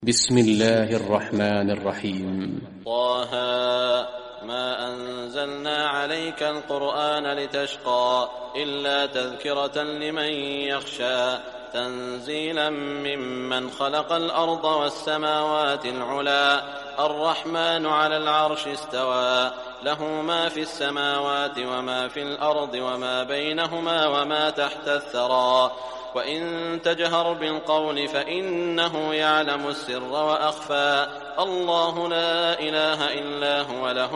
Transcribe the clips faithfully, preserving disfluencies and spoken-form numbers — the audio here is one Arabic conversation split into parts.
بسم الله الرحمن الرحيم. طه ما أنزلنا عليك القرآن لتشقى إلا تذكرة لمن يخشى تنزيلا ممن خلق الأرض والسماوات العلى الرحمن على العرش استوى له ما في السماوات وما في الأرض وما بينهما وما تحت الثرى وإن تجهر بالقول فإنه يعلم السر وأخفى الله لا إله إلا هو له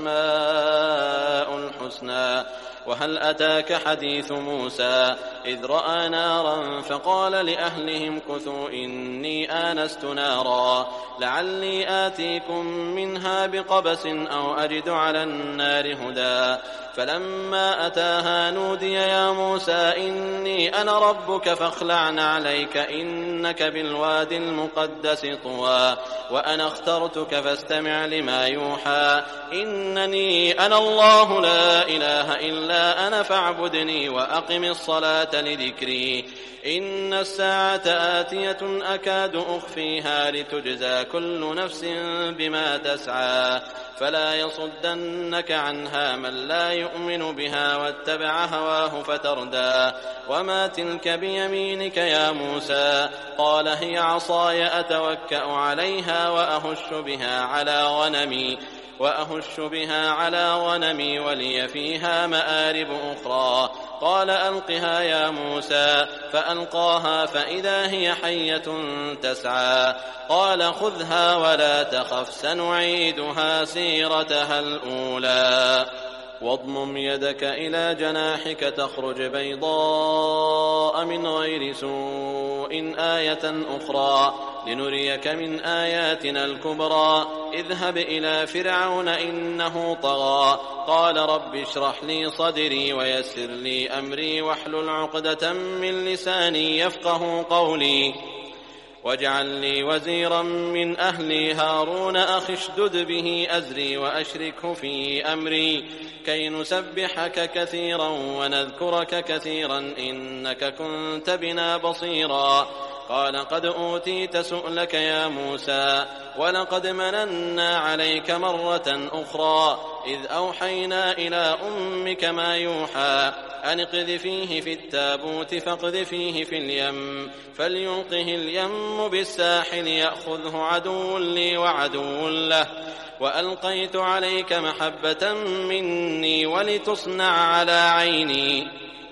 الأسماء الحسنى. وهل أتاك حديث موسى إذ رأى نارا فقال لأهلهم كثوا إني آنست نارا لعلي آتيكم منها بقبس أو أجد على النار هدى فلما أتاها نودي يا موسى إني أنا ربك فاخلع نعليك إنك بالوادي المقدس طوى وأنا اخترتك فاستمع لما يوحى إنني أنا الله لا إله إلا أنا فاعبدني وأقم الصلاة لذكري إن الساعة آتية أكاد أخفيها لتجزى كل نفس بما تسعى فلا يصدنك عنها من لا يؤمن بها واتبع هواه فتردى وما تلك بيمينك يا موسى قال هي عصاي أتوكأ عليها وأهش بها على غنمي وأهش بها على غنمي ولي فيها مآرب أخرى قال ألقها يا موسى فألقاها فإذا هي حية تسعى قال خذها ولا تخف سنعيدها سيرتها الأولى واضمم يدك إلى جناحك تخرج بيضاء من غير سوء آية أخرى لنريك من آياتنا الكبرى اذهب إلى فرعون إنه طغى قال رب اشرح لي صدري ويسر لي أمري واحلل عقدة من لساني يفقه قولي واجعل لي وزيرا من أهلي هارون أخي اشدد به أزري وأشركه في أمري كي نسبحك كثيرا ونذكرك كثيرا إنك كنت بنا بصيرا قال قد أوتيت سؤلك يا موسى ولقد مننا عليك مرة أخرى إذ أوحينا إلى أمك ما يوحى أن اقذفيه في التابوت فاقذفيه في اليم فليلقه اليم بالساحل يأخذه عدو لي وعدو له وألقيت عليك محبة مني ولتصنع على عيني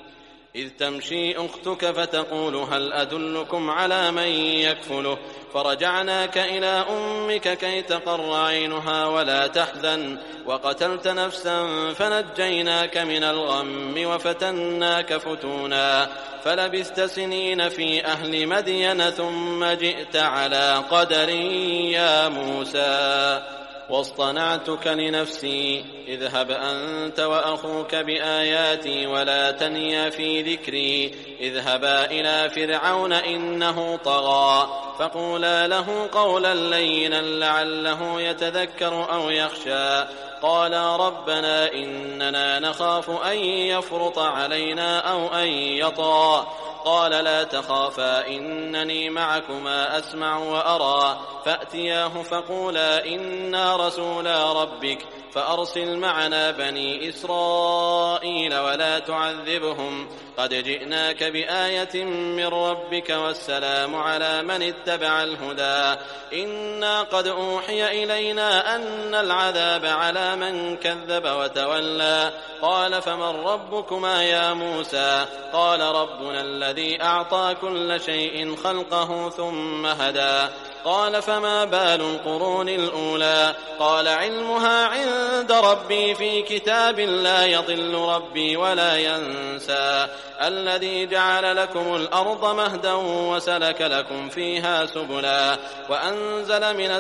إذ تمشي أختك فتقول هل أدلكم على من يكفله فرجعناك إلى أمك كي تقر عينها ولا تحزن وقتلت نفسا فنجيناك من الغم وفتناك فتونا فلبثت سنين في أهل مدين ثم جئت على قدر يا موسى واصطنعتك لنفسي اذهب أنت وأخوك بآياتي ولا تنيا في ذكري اذهبا إلى فرعون إنه طغى فقولا له قولا لينا لعله يتذكر أو يخشى قالا ربنا إننا نخاف أن يفرط علينا أو أن يطغى قال لا تخافا إنني معكما أسمع وأرى فأتياه فقولا إنا رسولا ربك فأرسل معنا بني إسرائيل ولا تعذبهم قد جئناك بآية من ربك والسلام على من اتبع الهدى إنا قد أوحي إلينا أن العذاب على من كذب وتولى قال فمن ربكما يا موسى قال ربنا الذي أعطى كل شيء خلقه ثم هدى قال فما بال القرون الأولى قال علمها عند ربي في كتاب لا يضل ربي ولا ينسى الذي جعل لكم الأرض مهدا وسلك لكم فيها سبلا وأنزل من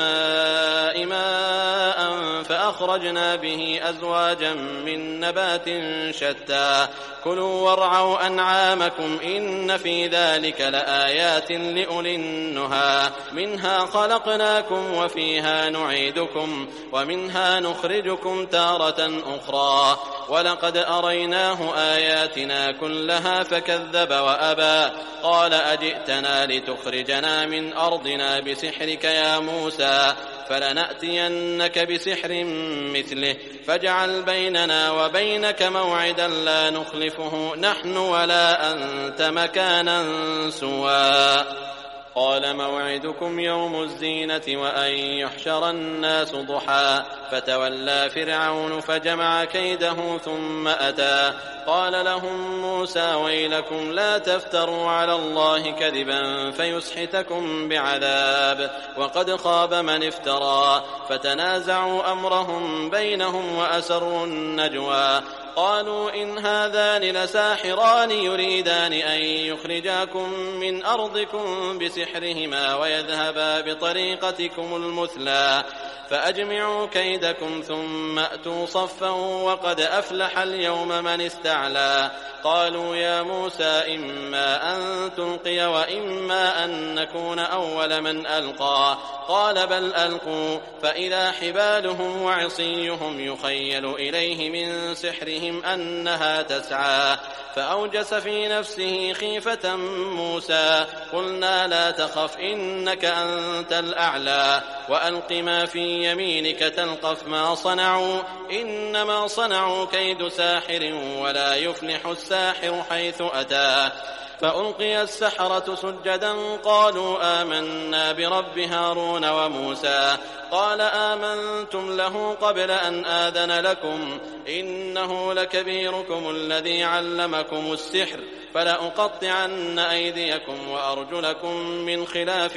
السماء ماء فأخرجنا به أزواجا من نبات شتى كلوا وارعوا أنعامكم إن في ذلك لآيات لأولي النهى منها خلقناكم وفيها نعيدكم ومنها نخرجكم تارة أخرى ولقد أريناه آياتنا كلها فكذب وأبى قال أجئتنا لتخرجنا من أرضنا بسحرك يا موسى فلنأتينك بسحر مثله فاجعل بيننا وبينك موعدا لا نخلفه نحن ولا أنت مكانا سوى قال موعدكم يوم الزينة وأن يحشر الناس ضحى فتولى فرعون فجمع كيده ثم أتى قال لهم موسى ويلكم لا تفتروا على الله كذبا فيسحتكم بعذاب وقد خاب من افترى فتنازعوا أمرهم بينهم وأسروا النجوى قالوا إن هذان لساحران يريدان أن يخرجاكم من أرضكم بسحرهما ويذهبا بطريقتكم المثلى فأجمعوا كيدكم ثم أتوا صفا وقد أفلح اليوم من استعلى قالوا يا موسى إما أن تلقي وإما أن نكون أول من ألقى قال بل ألقوا فإذا حبالهم وعصيهم يخيل إليه من سحرهم أنها تسعى فأوجس في نفسه خيفة موسى قلنا لا تخف إنك أنت الأعلى وألق ما في يمينك تلقف ما صنعوا إنما صنعوا كيد ساحر ولا يفلح الساحر حيث أتى فألقي السحرة سجدا قالوا آمنا برب هارون وموسى قال آمنتم له قبل أن آذن لكم إنه لكبيركم الذي علمكم السحر فلأقطعن أيديكم وأرجلكم من خلاف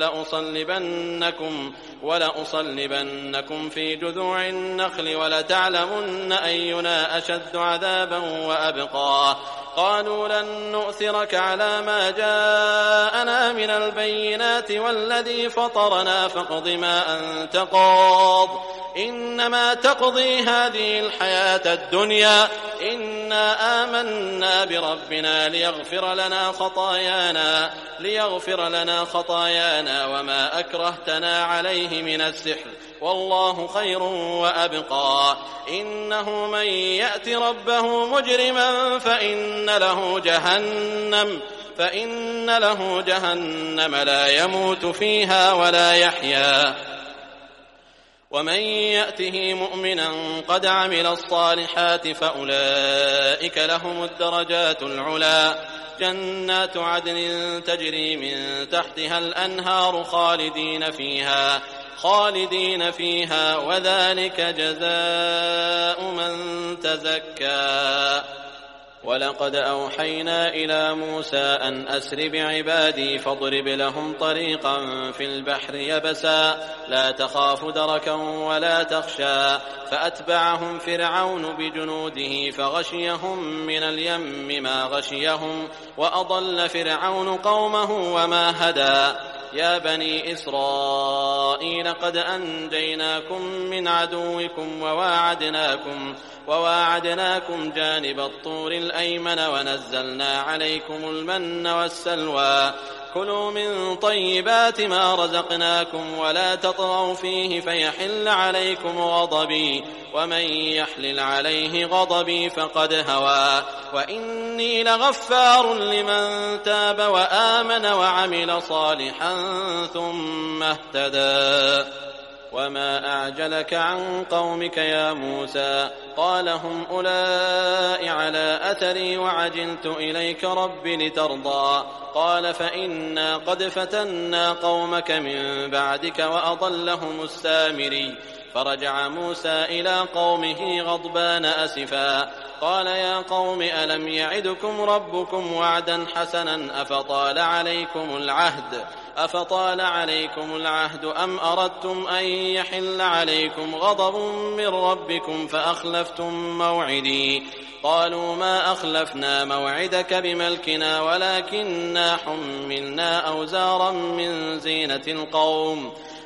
ولأصلبنكم, ولأصلبنكم في جذوع النخل ولتعلمن أينا أشد عذابا وأبقى قالوا لن نؤثرك على ما جاءنا من البينات والذي فطرنا فاقض ما أنت قاض إنما تقضي هذه الحياة الدنيا إنا آمنا بربنا ليغفر لنا خطايانا ليغفر لنا خطايانا وما أكرهتنا عليه من السحر والله خير وأبقى إنه من يأت ربه مجرما فإن له جهنم فإن له جهنم لا يموت فيها ولا يحيا ومن يأته مؤمنا قد عمل الصالحات فأولئك لهم الدرجات العلى جنات عدن تجري من تحتها الأنهار خالدين فيها خالدين فيها وذلك جزاء من تزكى ولقد أوحينا إلى موسى أن أسر بعبادي فاضرب لهم طريقا في البحر يبسا لا تخاف دركا ولا تخشى فأتبعهم فرعون بجنوده فغشيهم من اليم ما غشيهم وأضل فرعون قومه وما هدى يا بني إسرائيل قد أنجيناكم من عدوكم وواعدناكم وواعدناكم جانب الطور الأيمن ونزلنا عليكم المن والسلوى كلوا من طيبات ما رزقناكم ولا تطغوا فيه فيحل عليكم غضبي ومن يحلل عليه غضبي فقد هوى وإني لغفار لمن تاب وآمن وعمل صالحا ثم اهتدى وما أعجلك عن قومك يا موسى قال هم أولئك على أثري وعجلت إليك رب لترضى قال فإنا قد فتنا قومك من بعدك وأضلهم السامري فرجع موسى إلى قومه غضبان أسفا قال يا قوم ألم يعدكم ربكم وعدا حسنا أفطال عليكم العهد أفطال عليكم العهد أم أردتم أن يحل عليكم غضب من ربكم فأخلفتم موعدي قالوا ما أخلفنا موعدك بملكنا ولكننا حملنا أوزارا من زينة القوم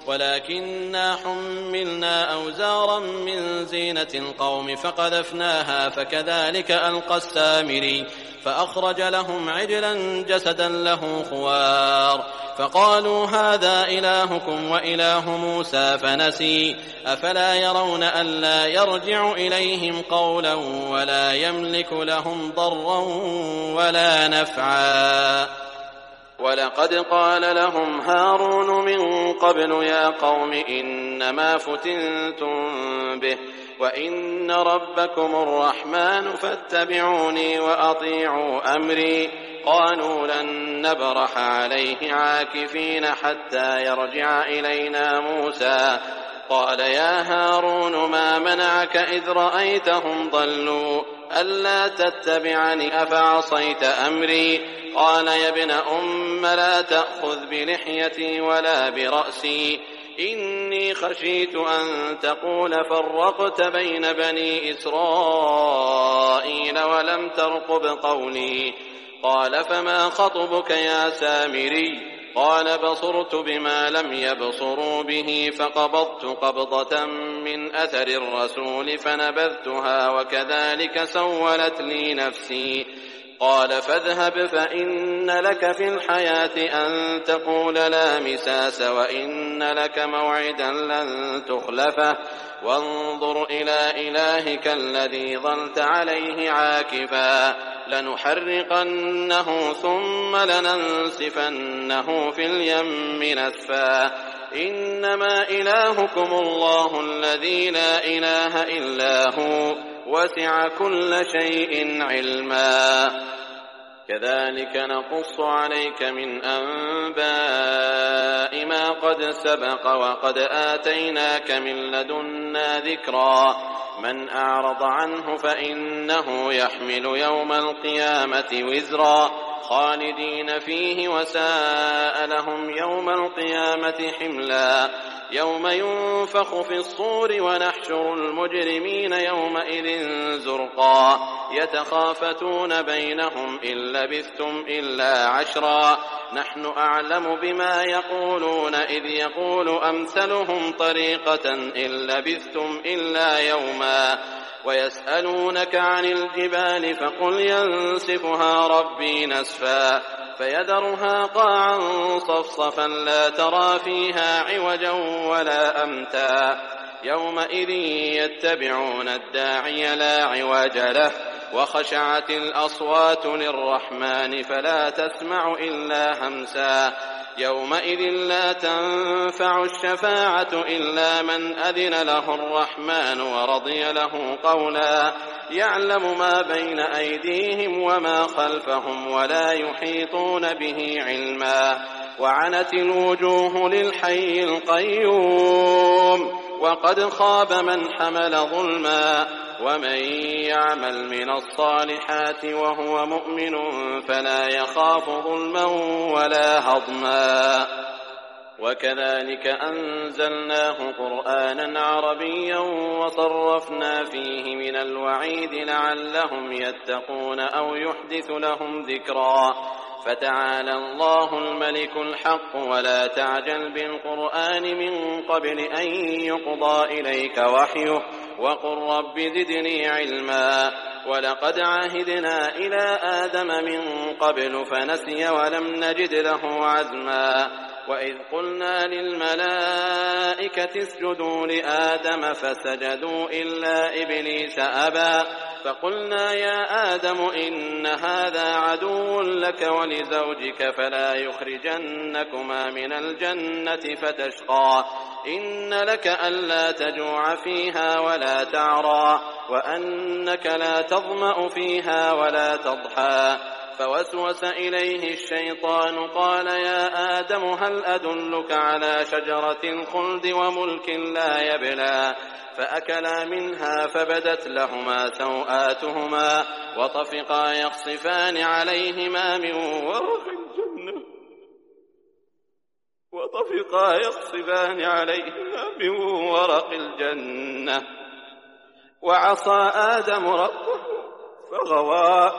ولكننا حملنا أوزارا من زينة القوم فقذفناها فكذلك ألقى السامري فأخرج لهم عجلا جسدا له خوار فقالوا هذا إلهكم وإله موسى فنسي أفلا يرون ألا يرجع إليهم قولا ولا يملك لهم ضرا ولا نفعا ولقد قال لهم هارون من قبل يا قوم إنما فتنتم به وإن ربكم الرحمن فاتبعوني وأطيعوا أمري قالوا لن نبرح عليه عاكفين حتى يرجع إلينا موسى قال يا هارون ما منعك إذ رأيتهم ضلوا ألا تتبعني أفعصيت أمري قال يا ابن أم لا تأخذ بلحيتي ولا برأسي إني خشيت أن تقول فرقت بين بني إسرائيل ولم ترقب قولي قال فما خطبك يا سامري قال بصرت بما لم يبصروا به فقبضت قبضة من أثر الرسول فنبذتها وكذلك سولت لي نفسي قال فاذهب فإن لك في الحياة أن تقول لا مساس وإن لك موعدا لن تخلفه وانظر إلى إلهك الذي ظلت عليه عاكفا لنحرقنه ثم لننسفنه في اليم نسفا إنما إلهكم الله الذي لا إله إلا هو وسع كل شيء علما كذلك نقص عليك من أنباء ما قد سبق وقد آتيناك من لدنا ذكرا من أعرض عنه فإنه يحمل يوم القيامة وزرا خالدين فيه وساء لهم يوم القيامة حملا يوم ينفخ في الصور ونحشر المجرمين يومئذ زرقا يتخافتون بينهم إن لبثتم إلا عشرا نحن أعلم بما يقولون إذ يقول أمثلهم طريقة إن لبثتم إلا يوما ويسألونك عن الجبال فقل ينسفها ربي نسفا فيذرها قاعا صفصفا لا ترى فيها عوجا ولا أمتا يومئذ يتبعون الداعي لا عوج له وخشعت الأصوات للرحمن فلا تسمع إلا همسا يومئذ لا تنفع الشفاعة إلا من أذن له الرحمن ورضي له قولا يعلم ما بين أيديهم وما خلفهم ولا يحيطون به علما وعنت الوجوه للحي القيوم وقد خاب من حمل ظلما ومن يعمل من الصالحات وهو مؤمن فلا يخاف ظلما ولا هضما وكذلك أنزلناه قرآنا عربيا وصرفنا فيه من الوعيد لعلهم يتقون أو يحدث لهم ذكرا فتعالى الله الملك الحق ولا تعجل بالقرآن من قبل أن يقضى إليك وحيه وقل رب زدني علما ولقد عهدنا إلى آدم من قبل فنسي ولم نجد له عزما وإذ قلنا للملائكة اسجدوا لآدم فسجدوا إلا إبليس أبى فقلنا يا آدم إن هذا عدو لك ولزوجك فلا يخرجنكما من الجنة فتشقى إن لك ألا تجوع فيها ولا تعرى وأنك لا تظمأ فيها ولا تضحى فوسوس إليه الشيطان قال يا آدم هل أدلك على شجرة الخلد وملك لا يبلى فأكلا منها فبدت لهما سوآتهما وطفقا يخصفان عليهما من ورق الجنة وطفقا يخصفان عليهما من ورق الجنة وعصى آدم ربه فغوى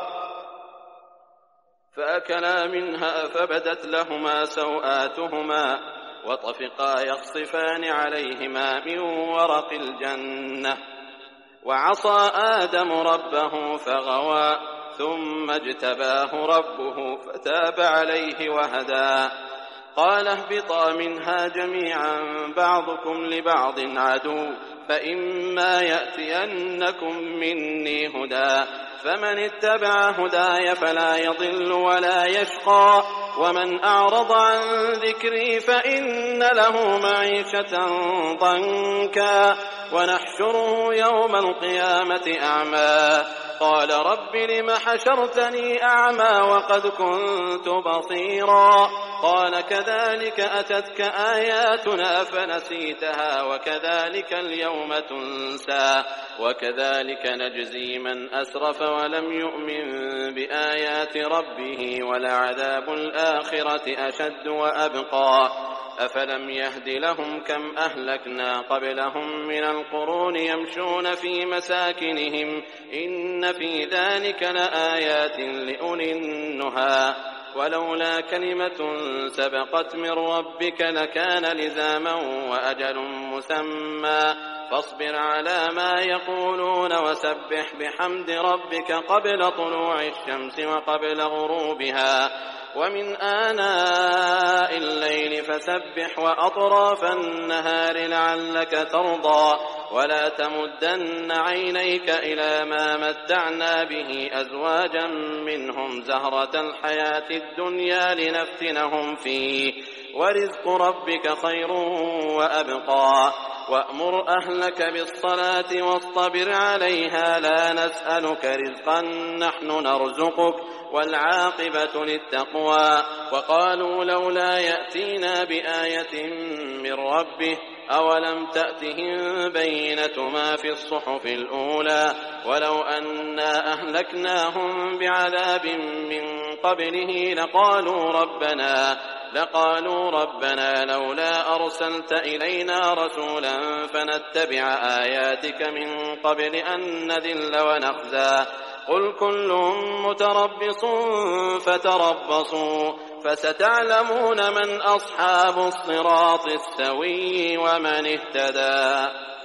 فأكلا منها فبدت لهما سوآتهما وطفقا يخصفان عليهما من ورق الجنة. وعصى آدم ربه فغوى ثم اجتباه ربه فتاب عليه وهدى. قال اهبطا منها جميعا بعضكم لبعض عدو فإما يأتينكم مني هدى فمن اتبع هداي فلا يضل ولا يشقى ومن أعرض عن ذكري فإن له معيشة ضنكا ونحشره يوم القيامة أعمى قال رب لم حشرتني أعمى وقد كنت بصيرا قال كذلك أتتك آياتنا فنسيتها وكذلك اليوم تنسى وكذلك نجزي من أسرف ولم يؤمن بآيات ربه ولعذاب الآخرة أشد وأبقى أفلم يهد لهم كم أهلكنا قبلهم من القرون يمشون في مساكنهم إن في ذلك لآيات لأولي النهى ولولا كلمة سبقت من ربك لكان لزاما وأجل مسمى فاصبر على ما يقولون وسبح بحمد ربك قبل طلوع الشمس وقبل غروبها ومن آناء الليل فسبح وأطراف النهار لعلك ترضى ولا تمدن عينيك إلى ما متعنا به أزواجا منهم زهرة الحياة الدنيا لنفتنهم فيه ورزق ربك خير وأبقى وأمر أهلك بالصلاة واصطبر عليها لا نسألك رزقا نحن نرزقك والعاقبة للتقوى وقالوا لولا يأتينا بآية من ربه أولم تأتهم بينة ما في الصحف الأولى ولو أنا أهلكناهم بعذاب من قبله لقالوا ربنا لقالوا ربنا لولا أرسلت إلينا رسولا فنتبع آياتك من قبل أن نذل ونخزى قل كل متربص فتربصوا فستعلمون من أصحاب الصراط السوي ومن اهتدى.